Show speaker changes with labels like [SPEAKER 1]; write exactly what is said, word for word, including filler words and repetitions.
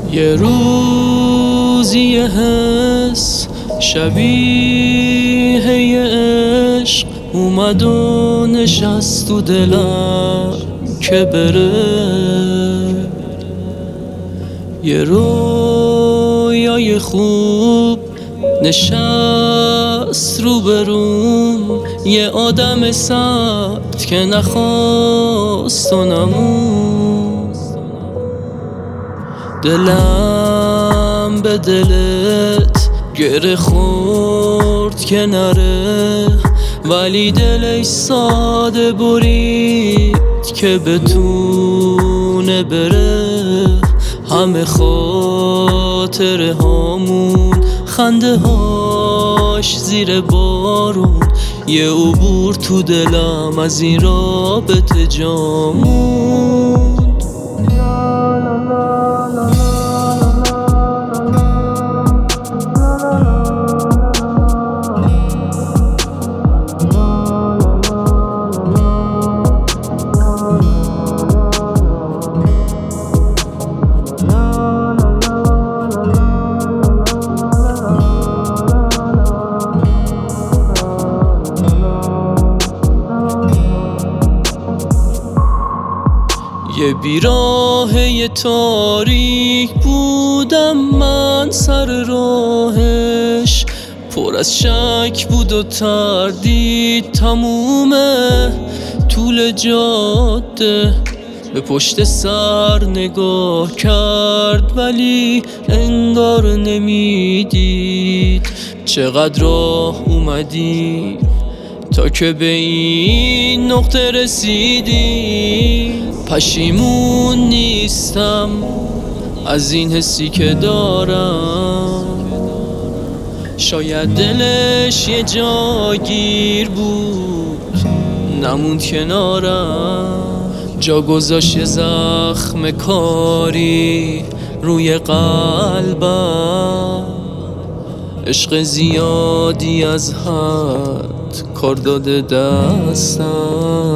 [SPEAKER 1] یه روزی یه حس شبیه یه عشق اومد و نشست تو دلم که بره. یه رویای خوب نشست رو بروم، یه آدم سخت که نخواست و نموند. دلم به دلت گره خورد که نره، ولی دلش ساده برید که بتونه بره. همه خاطره هامون خنده هاش زیر بارون، یه عبور تو دلم از این رابطه جامون. یه بیراه یه تاریک بودم من سر راهش، پر از شک بود و تردید تمومه طول جاده. به پشت سر نگاه کرد ولی انگار نمیدید چقدر راه اومدی تا که به این نقطه رسیدی. پشیمون نیستم از این حسی که دارم، شاید دلش یه جاگیر بود نموند کنارم. جا گذاشت زخم کاری روی قلبم، عشق زیادی از حد کار داده دستم.